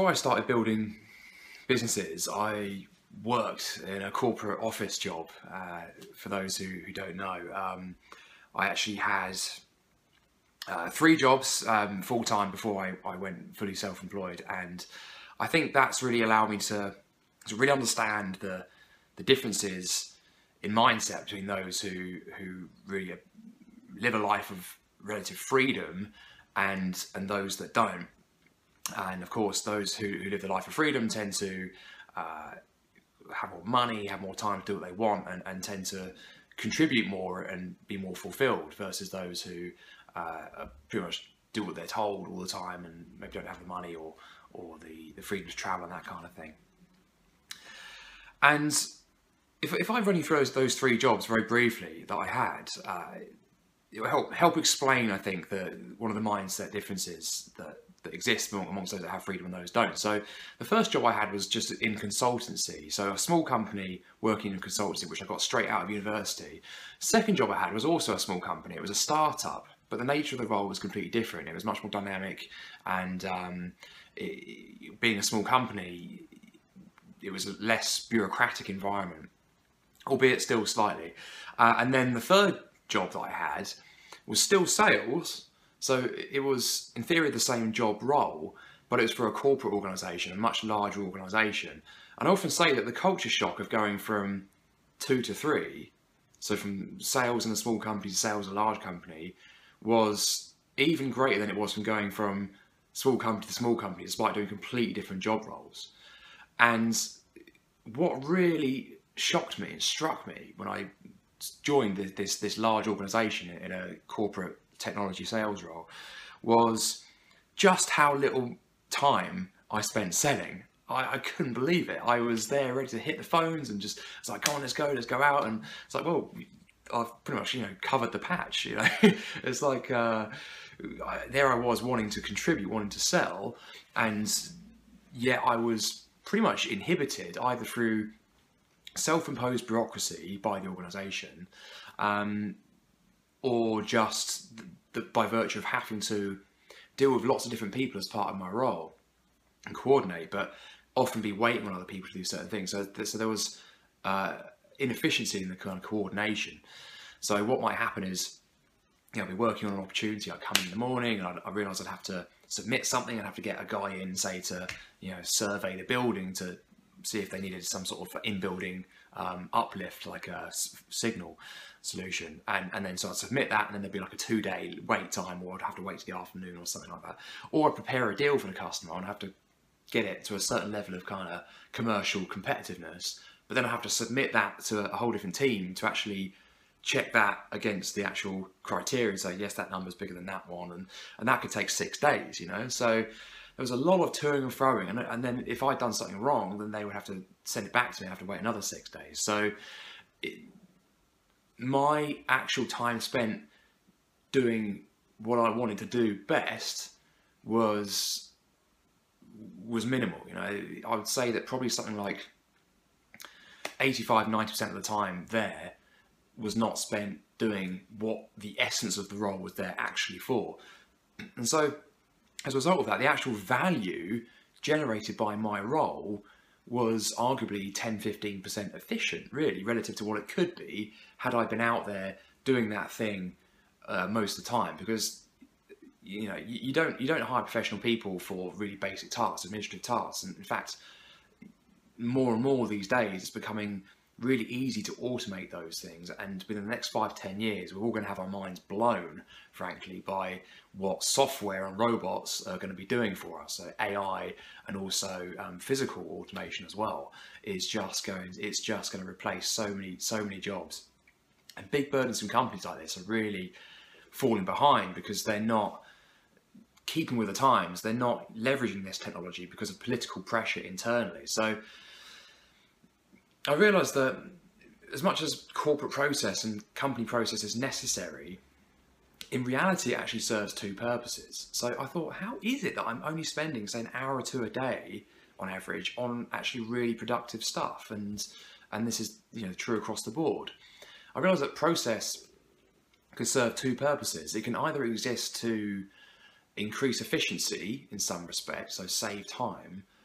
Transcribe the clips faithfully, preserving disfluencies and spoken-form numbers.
I started building businesses, I worked in a corporate office job. Uh, for those who, who don't know, um, I actually had uh, three jobs um, full time before I, I went fully self-employed, and I think that's really allowed me to to really understand the the differences in mindset between those who who really live a life of relative freedom and and those that don't. And of course, those who, who live the life of freedom tend to uh, have more money, have more time to do what they want, and, and tend to contribute more and be more fulfilled, versus those who uh, pretty much do what they're told all the time and maybe don't have the money or or the, the freedom to travel and that kind of thing. And if, if I run you through those, those three jobs very briefly that I had, uh, it will help help explain, I think, the one of the mindset differences that that exist amongst those that have freedom and those don't. So the first job I had was just in consultancy. So a small company working in consultancy, which I got straight out of university. Second job I had was also a small company. It was a startup, but the nature of the role was completely different. It was much more dynamic, and um, it, being a small company, it was a less bureaucratic environment, albeit still slightly. Uh, and then the third job that I had was still sales. So it was, in theory, the same job role, but it was for a corporate organisation, a much larger organisation. And I often say that the culture shock of going from two to three, so from sales in a small company to sales in a large company, was even greater than it was from going from small company to small company, despite doing completely different job roles. And what really shocked me and struck me when I joined this, this, this large organisation in a corporate technology sales role was just how little time I spent selling. I, I couldn't believe it. I was there ready to hit the phones and just, it's like, come on, let's go, let's go out. And it's like, well, I've pretty much, you know, covered the patch, you know. It's like, uh, I, there I was wanting to contribute, wanting to sell, and yet I was pretty much inhibited either through self-imposed bureaucracy by the organisation, um, or just the, the, by virtue of having to deal with lots of different people as part of my role and coordinate, but often be waiting on other people to do certain things. So, so there was uh, inefficiency in the kind of coordination. So what might happen is, you know, I'd be working on an opportunity, I'd come in, in the morning and I'd, I realised I'd have to submit something, I'd have to get a guy in, say, to, you know, survey the building to see if they needed some sort of in-building um, uplift, like a s signal solution, and and then so I'd submit that, and then there'd be like a two-day wait time, or I'd have to wait to the afternoon or something like that, or I'd prepare a deal for the customer and have to get it to a certain level of kind of commercial competitiveness, but then I have to submit that to a whole different team to actually check that against the actual criteria and say, yes, that number's bigger than that one, and and that could take six days, you know. So there was a lot of toing and froing, and, and then if I'd done something wrong, then they would have to send it back to me and have to wait another six days. So it, my actual time spent doing what I wanted to do best was was minimal. You know, I would say that probably something like eighty-five, ninety percent of the time there was not spent doing what the essence of the role was there actually for. And so as a result of that, the actual value generated by my role was arguably ten, fifteen percent efficient, really, relative to what it could be had I been out there doing that thing uh, most of the time. Because, you know, you, you don't you don't hire professional people for really basic tasks, administrative tasks. And in fact, more and more these days, it's becoming really easy to automate those things, and within the next five, ten years, we're all going to have our minds blown, frankly, by what software and robots are going to be doing for us. So A I and also um, physical automation as well is just going, it's just going to replace so many, so many jobs. And big burdensome companies like this are really falling behind because they're not keeping with the times. They're not leveraging this technology because of political pressure internally. So I realised that as much as corporate process and company process is necessary, in reality it actually serves two purposes. So I thought, how is it that I'm only spending, say, an hour or two a day on average on actually really productive stuff? And and this is, you know, true across the board. I realised that process can serve two purposes. It can either exist to increase efficiency in some respect, so save time,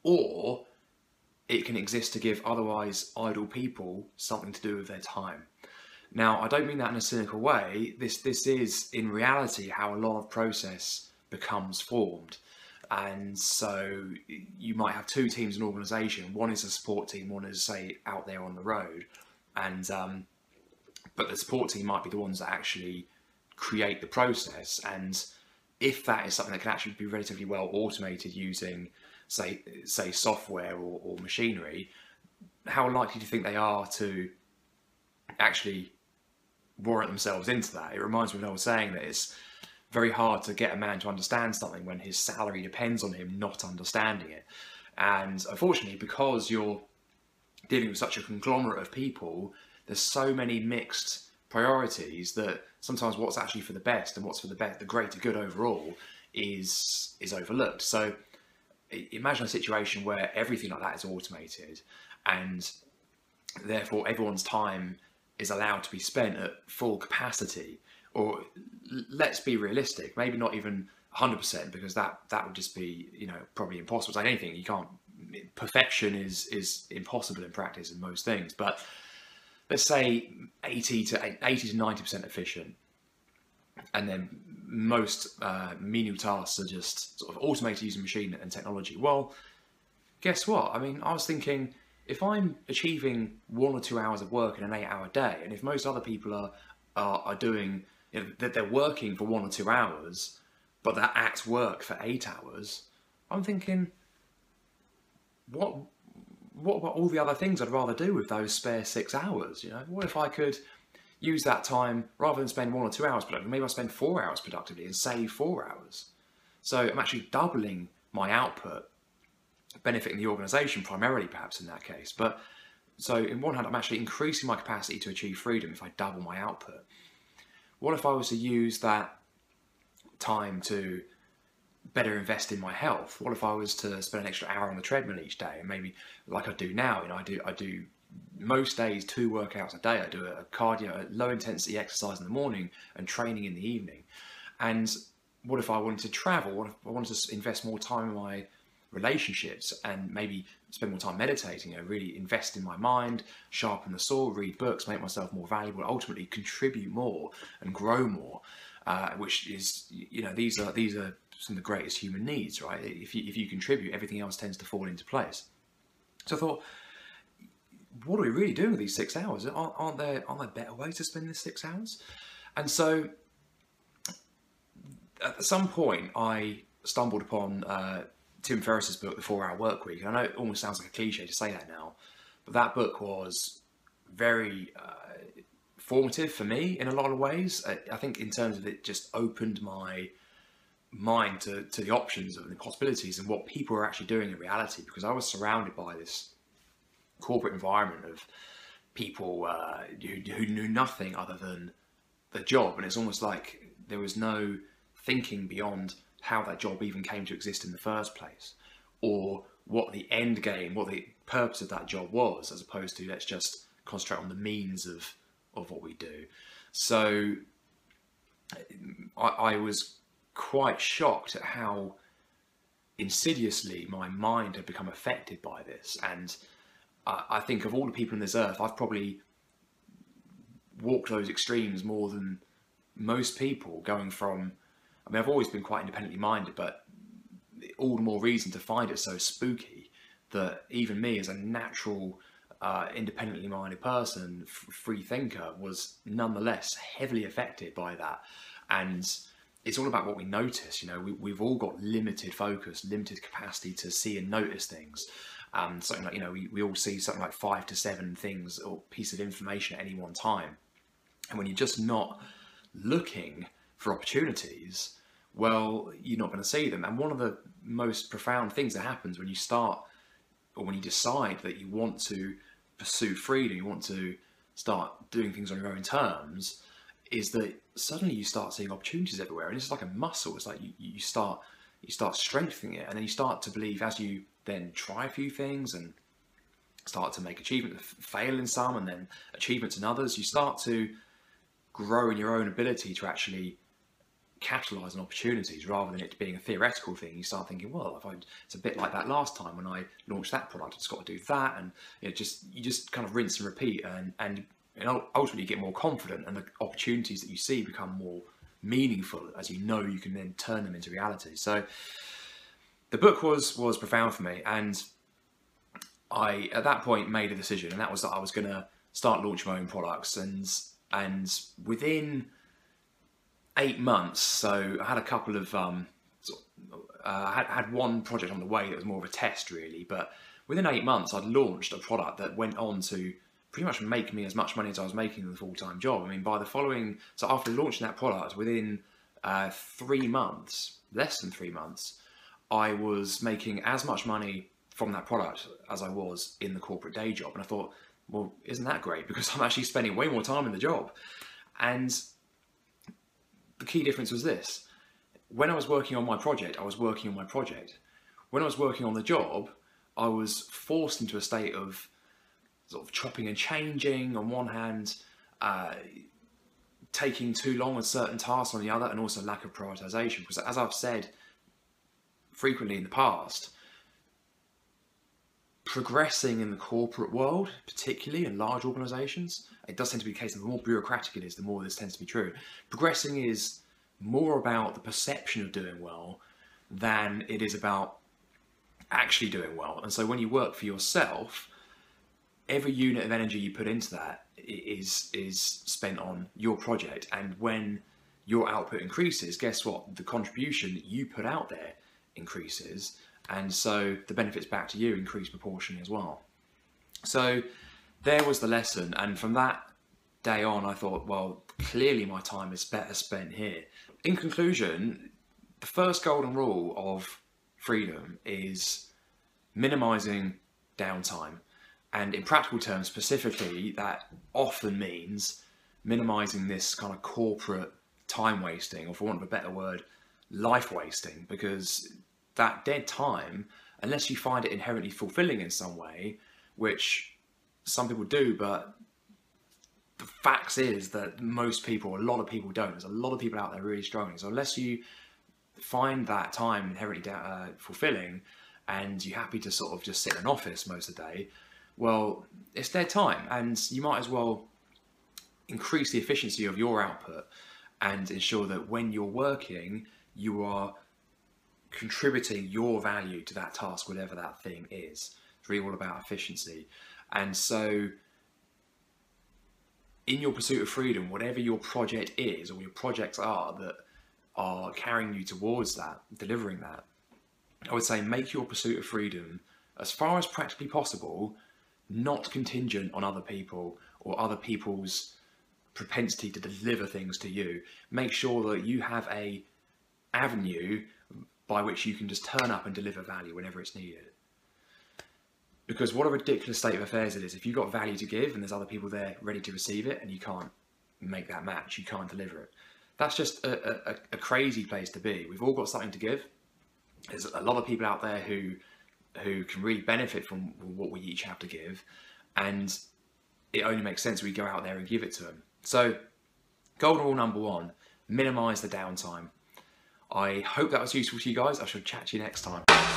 or it can exist to give otherwise idle people something to do with their time. Now, I don't mean that in a cynical way. This this is, in reality, how a lot of process becomes formed. And so you might have two teams in an organisation. One is a support team, one is, say, out there on the road. And um, but the support team might be the ones that actually create the process. And if that is something that can actually be relatively well automated using, say, say software or, or machinery, how likely do you think they are to actually warrant themselves into that? It reminds me of an old saying that it's very hard to get a man to understand something when his salary depends on him not understanding it. And unfortunately, because you're dealing with such a conglomerate of people, there's so many mixed priorities that sometimes what's actually for the best and what's for the best, the greater good overall, is is overlooked. So imagine a situation where everything like that is automated, and therefore everyone's time is allowed to be spent at full capacity. Or let's be realistic, maybe not even one hundred percent, because that that would just be, you know, probably impossible. It's like anything, you can't, perfection is is impossible in practice in most things. But let's say eighty to ninety percent efficient, and then most uh, menial tasks are just sort of automated using machine and technology. Well, guess what? I mean, I was thinking, if I'm achieving one or two hours of work in an eight-hour day, and if most other people are are, are doing, you know, that they're working for one or two hours, but they're at work for eight hours, I'm thinking, what what about all the other things I'd rather do with those spare six hours? You know, what if I could use that time, rather than spend one or two hours productively, maybe I'll spend four hours productively and save four hours. So I'm actually doubling my output, benefiting the organisation primarily, perhaps in that case. But so in one hand, I'm actually increasing my capacity to achieve freedom if I double my output. What if I was to use that time to better invest in my health? What if I was to spend an extra hour on the treadmill each day, and maybe like I do now, you know, I do I do most days two workouts a day. I do a cardio, a low intensity exercise in the morning and training in the evening. And what if I wanted to travel? What if I wanted to invest more time in my relationships and maybe spend more time meditating, you know, really invest in my mind, sharpen the saw, read books, make myself more valuable, ultimately contribute more and grow more, uh, which is, you know, these are these are some of the greatest human needs, right? If you, if you contribute, everything else tends to fall into place. So I thought, what are we really doing with these six hours? Aren't, aren't there aren't there better ways to spend this six hours? And so at some point I stumbled upon uh, Tim Ferriss's book, The four-Hour Workweek. I know it almost sounds like a cliche to say that now, but that book was very uh, formative for me in a lot of ways. I, I think in terms of it just opened my mind to, to the options and the possibilities and what people are actually doing in reality, because I was surrounded by this corporate environment of people uh, who, who knew nothing other than the job, and it's almost like there was no thinking beyond how that job even came to exist in the first place, or what the end game, what the purpose of that job was, as opposed to let's just concentrate on the means of of what we do. So I, I was quite shocked at how insidiously my mind had become affected by this. And I, I think of all the people on this earth, I've probably walked those extremes more than most people, going from, I mean, I've always been quite independently minded, but all the more reason to find it so spooky that even me as a natural, uh, independently minded person, f- free thinker, was nonetheless heavily affected by that. And it's all about what we notice. You know, we, we've all got limited focus, limited capacity to see and notice things. Um, something like, you know, we, we all see something like five to seven things or piece of information at any one time. And when you're just not looking for opportunities, well, you're not going to see them. And one of the most profound things that happens when you start, or when you decide that you want to pursue freedom, you want to start doing things on your own terms, is that suddenly you start seeing opportunities everywhere. And it's like a muscle. It's like you, you start you start strengthening it, and then you start to believe, as you then try a few things and start to make achievements, fail in some and then achievements in others, you start to grow in your own ability to actually capitalise on opportunities rather than it being a theoretical thing. You start thinking, well, if I, it's a bit like that last time when I launched that product, I just got to do that, and you know, just you just kind of rinse and repeat, and and you know, ultimately you get more confident, and the opportunities that you see become more meaningful as you know you can then turn them into reality. So the book was was profound for me, and I at that point made a decision, and that was that I was going to start launching my own products, and and within eight months, so I had a couple of um, uh, had had one project on the way that was more of a test really, but within eight months I'd launched a product that went on to pretty much make me as much money as I was making in the full-time job. I mean, by the following, so after launching that product, within uh, three months, less than three months, I was making as much money from that product as I was in the corporate day job. And I thought, well, isn't that great? Because I'm actually spending way more time in the job. And the key difference was this. When I was working on my project, I was working on my project. When I was working on the job, I was forced into a state of sort of chopping and changing on one hand, uh, taking too long on certain tasks on the other, and also lack of prioritization. Because as I've said frequently in the past, progressing in the corporate world, particularly in large organizations, it does tend to be the case that the more bureaucratic it is, the more this tends to be true. Progressing is more about the perception of doing well than it is about actually doing well. And so when you work for yourself, every unit of energy you put into that is is spent on your project. And when your output increases, guess what? The contribution that you put out there increases. And so the benefits back to you increase proportionally as well. So there was the lesson. And from that day on, I thought, well, clearly my time is better spent here. In conclusion, the first golden rule of freedom is minimizing downtime. And in practical terms, specifically, that often means minimizing this kind of corporate time wasting, or for want of a better word, life wasting, because that dead time, unless you find it inherently fulfilling in some way, which some people do, but the fact is that most people, a lot of people don't. There's a lot of people out there really struggling. So unless you find that time inherently uh, fulfilling, and you're happy to sort of just sit in an office most of the day, well, it's dead time, and you might as well increase the efficiency of your output and ensure that when you're working, you are contributing your value to that task, whatever that thing is. It's really all about efficiency. And so in your pursuit of freedom, whatever your project is, or your projects are that are carrying you towards that, delivering that, I would say make your pursuit of freedom, as far as practically possible, not contingent on other people or other people's propensity to deliver things to you. Make sure that you have a avenue by which you can just turn up and deliver value whenever it's needed. Because what a ridiculous state of affairs it is if you've got value to give and there's other people there ready to receive it and you can't make that match, you can't deliver it. That's just a, a, a crazy place to be. We've all got something to give. There's a lot of people out there who who can really benefit from what we each have to give, and it only makes sense we go out there and give it to them. So golden rule number one, minimize the downtime. I hope that was useful to you guys. I shall chat to you next time.